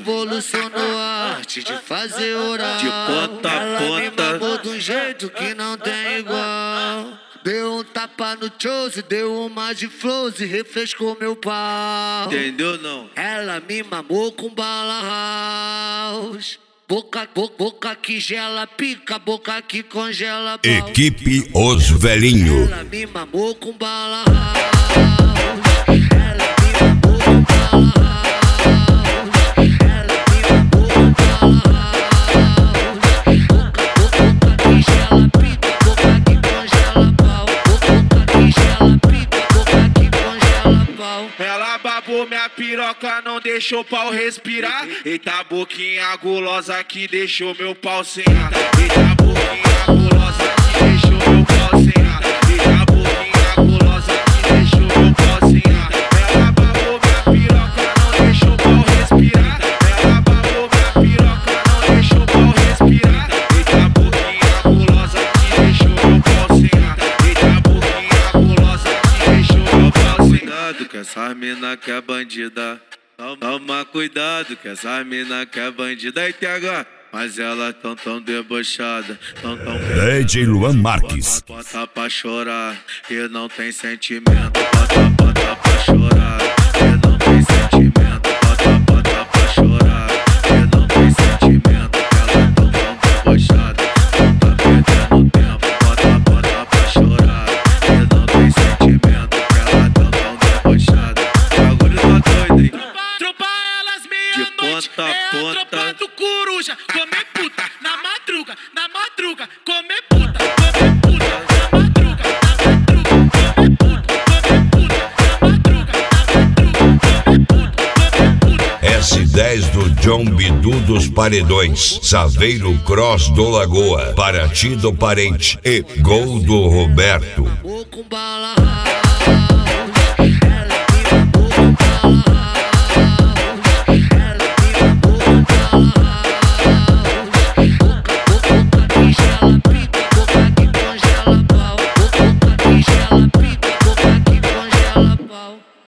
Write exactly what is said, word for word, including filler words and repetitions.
revolucionou a arte de fazer oral. De ponta a Ela me ponta. mamou de um jeito que não tem igual. Deu um tapa no chose, deu uma de flows e refrescou meu pau. Entendeu não? Ela me mamou com bala house. Boca, boca, boca que gela pica, boca que congela pau. Equipe Os Velhinho. Ela me mamou com bala house. Ela me mamou com bala house. Ela me mamou com bala house. Boca, boca, boca que gela pica, boca que congela pau. Boca, boca que gela pica, boca que congela pau. Ela babou minha piroca, não deixou o pau respirar. Eita boquinha gulosa que deixou meu pau sem ar. Eita boquinha gulosa que deixou meu pau sem ar. Eita boquinha gulosa que deixou meu pau sem ar. Ela babou minha piroca, não deixou o pau respirar. Ela babou minha piroca, não deixou o pau respirar. Eita boquinha gulosa que deixou meu pau sem ar. Eita boquinha gulosa que deixou meu pau sem ar. Cuidado que essa mina que é bandida. Toma cuidado que essa mina que é bandida. E T H, mas ela tão tão debochada, tão tão D J Luan Marques. Bota, bota pra chorar, e não tem sentimento. Bota, bota pra chorar, e não tem sentimento. Bota, bota pra chorar, e não tem sentimento. Ela tão tão debochada, não tá perdendo tempo. Bota, bota pra chorar, e não tem sentimento. Ela tão tão debochada. Bagulho tá doido, hein? Tropa elas meia-noite, ponta a é a ponta. tropa do coruja. Comer puta, na madruga, na madruga. Comer puta, comer puta, na madruga, na madruga. Comer puta, comer puta, na madruga, na madruga. Comer puta, comer puta. S dez do John Bidu dos Paredões, Saveiro Cross do Lagoa, Paraty do Parente e Gol do Roberto. Mamou com bala house.